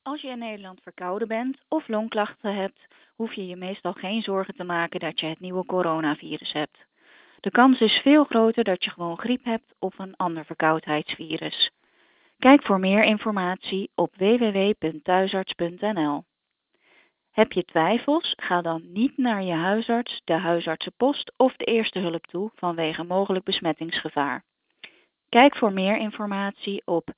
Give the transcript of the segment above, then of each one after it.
Als je in Nederland verkouden bent of longklachten hebt, hoef je je meestal geen zorgen te maken dat je het nieuwe coronavirus hebt. De kans is veel groter dat je gewoon griep hebt of een ander verkoudheidsvirus. Kijk voor meer informatie op www.thuisarts.nl. Heb je twijfels? Ga dan niet naar je huisarts, de huisartsenpost of de eerste hulp toe vanwege mogelijk besmettingsgevaar. Kijk voor meer informatie op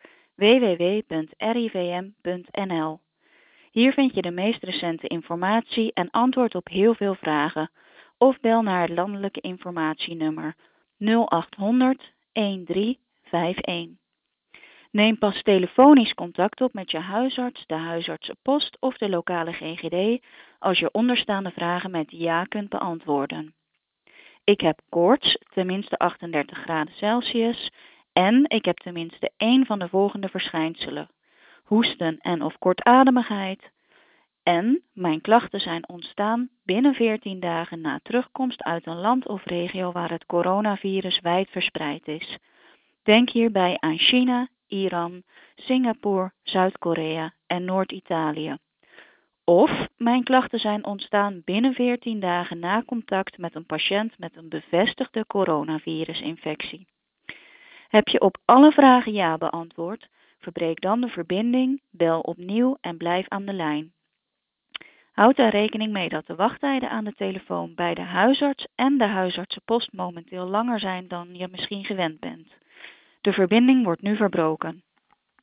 www.rivm.nl. Hier vind je de meest recente informatie en antwoord op heel veel vragen. Of bel naar het landelijke informatienummer 0800 1351. Neem pas telefonisch contact op met je huisarts, de huisartsenpost of de lokale GGD als je onderstaande vragen met ja kunt beantwoorden. Ik heb koorts, tenminste 38 graden Celsius, en ik heb tenminste één van de volgende verschijnselen: hoesten en of kortademigheid. En mijn klachten zijn ontstaan binnen 14 dagen na terugkomst uit een land of regio waar het coronavirus wijd verspreid is. Denk hierbij aan China, Iran, Singapore, Zuid-Korea en Noord-Italië. Of mijn klachten zijn ontstaan binnen 14 dagen na contact met een patiënt met een bevestigde coronavirusinfectie. Heb je op alle vragen ja beantwoord? Verbreek dan de verbinding, bel opnieuw en blijf aan de lijn. Houd er rekening mee dat de wachttijden aan de telefoon bij de huisarts en de huisartsenpost momenteel langer zijn dan je misschien gewend bent. De verbinding wordt nu verbroken.